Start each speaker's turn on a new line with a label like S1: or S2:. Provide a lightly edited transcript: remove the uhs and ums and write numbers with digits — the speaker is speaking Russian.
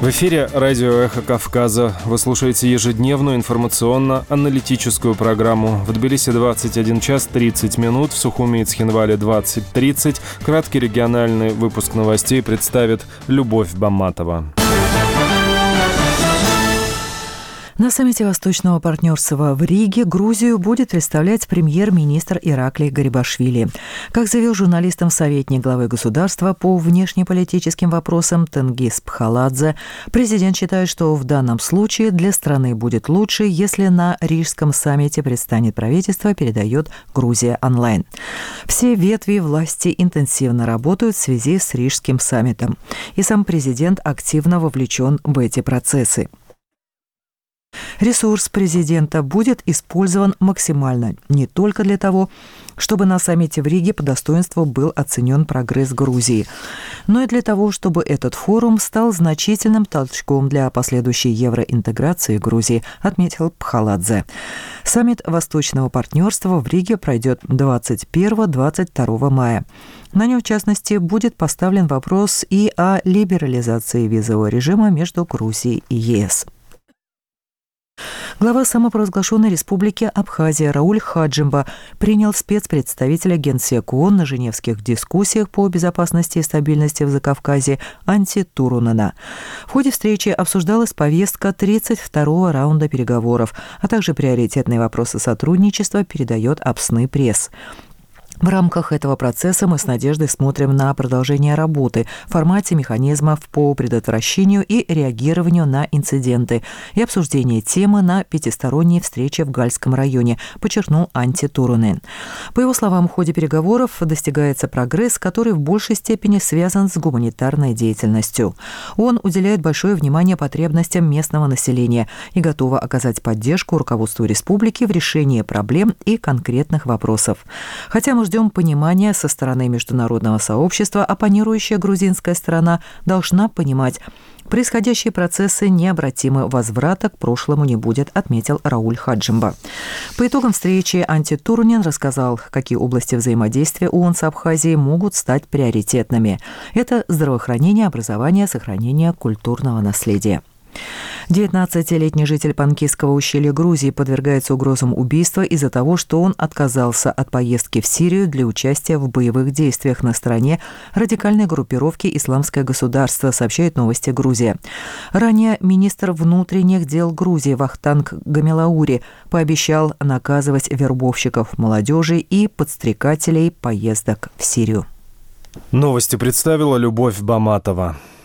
S1: В эфире радио «Эхо Кавказа». Вы слушаете ежедневную информационно-аналитическую программу. В Тбилиси 21 час 30 минут, в Сухуми и Цхинвале 20:30. Краткий региональный выпуск новостей представит Любовь Баматова.
S2: На саммите Восточного партнерства в Риге Грузию будет представлять премьер-министр Ираклий Гарибашвили. Как заявил журналистам советник главы государства по внешнеполитическим вопросам Тенгиз Пхаладзе, президент считает, что в данном случае для страны будет лучше, если на Рижском саммите предстанет правительство, передает Грузия онлайн. Все ветви власти интенсивно работают в связи с Рижским саммитом, и сам президент активно вовлечен в эти процессы. Ресурс президента будет использован максимально не только для того, чтобы на саммите в Риге по достоинству был оценен прогресс Грузии, но и для того, чтобы этот форум стал значительным толчком для последующей евроинтеграции Грузии, отметил Пхаладзе. Саммит Восточного партнерства в Риге пройдет 21-22 мая. На нем, в частности, будет поставлен вопрос и о либерализации визового режима между Грузией и ЕС. Глава самопровозглашенной республики Абхазия Рауль Хаджимба принял спецпредставителя Генсека ООН на женевских дискуссиях по безопасности и стабильности в Закавказье Анти Турунена. В ходе встречи обсуждалась повестка 32-го раунда переговоров, а также приоритетные вопросы сотрудничества, передает Апсны пресс. В рамках этого процесса мы с надеждой смотрим на продолжение работы в формате механизмов по предотвращению и реагированию на инциденты и обсуждение темы на пятисторонней встрече в Гальском районе, подчеркнул Анти Турунен. По его словам, в ходе переговоров достигается прогресс, который в большей степени связан с гуманитарной деятельностью. Он уделяет большое внимание потребностям местного населения и готова оказать поддержку руководству республики в решении проблем и конкретных вопросов. Хотя мы ждем понимания со стороны международного сообщества, оппонирующая грузинская сторона должна понимать, происходящие процессы необратимы, возврата к прошлому не будет, отметил Рауль Хаджимба. По итогам встречи Анти Турунен рассказал, какие области взаимодействия ООН с Абхазией могут стать приоритетными. Это здравоохранение, образование, сохранение культурного наследия. 19-летний житель Панкисского ущелья Грузии подвергается угрозам убийства из-за того, что он отказался от поездки в Сирию для участия в боевых действиях на стороне радикальной группировки «Исламское государство», сообщает «Новости Грузия». Ранее министр внутренних дел Грузии Вахтанг Гамилаури пообещал наказывать вербовщиков молодежи и подстрекателей поездок в Сирию.
S1: Новости представила Любовь Баматова.